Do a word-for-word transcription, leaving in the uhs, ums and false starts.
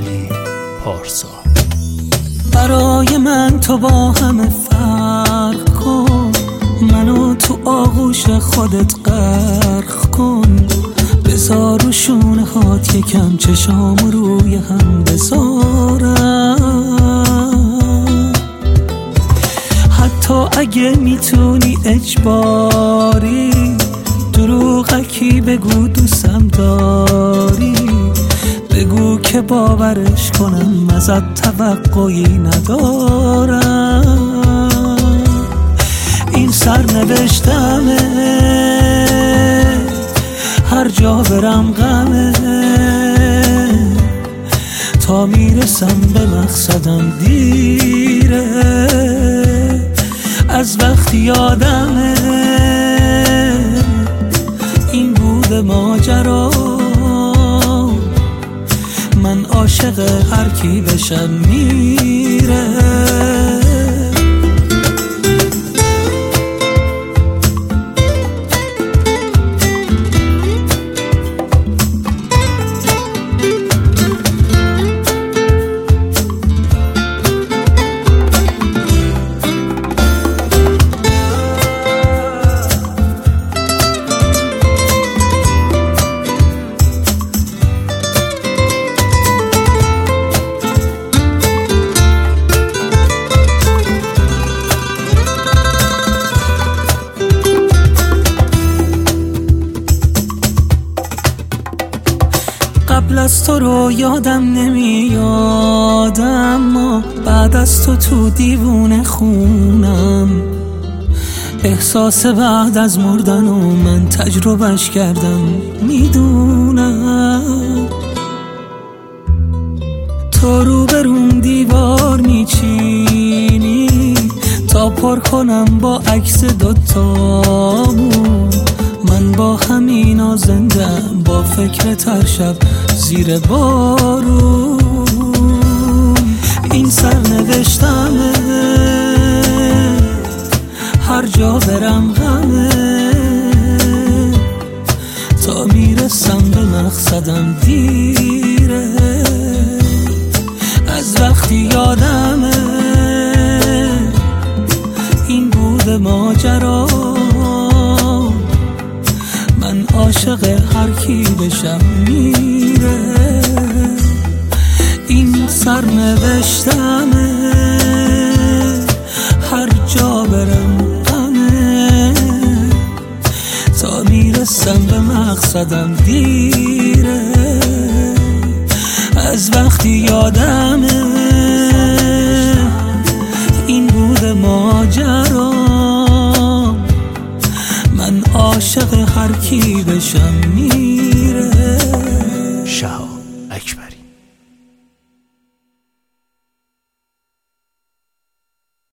علی پارسا. برای من تو با همه فرق کن، منو تو آغوش خودت غرق کن، بذار رو شونه هات یکم چشام روی هم بذارم، حتی اگه میتونی اجباری دروغکی بگو دوستم داری، بگو که باورش کنم ازت توقعی ندارم. این سرنوشتمه، هر جا برم غمه، تا میرسم به مقصدم دیره، از وقتی یادمه این بود ماجرا، من عاشق هر کی بشم میره. قبل از تو رو یادم نمیاد، اما بعد از تو تو دیوونه خونم، احساس بعد از مردن و من تجربهش کردم میدونم. تو رو بروم دیوار میچینی تا پر کنم با عکس دوتامون، من با همینا زندم با فکرت هر شب زیر بارون. این سرنوشتمه، هر جا برم غمه، تا میرسم به مقصدم دیره، از وقتی یادمه این بود ماجرا، من عاشق هر کی بشم میره. این سرنوشتمه، هر جا برم غمه، تا میرسم به مقصدم دیره، از وقتی یادمه این بود ماجرا، من عاشق هر کی بشم میره. شهاب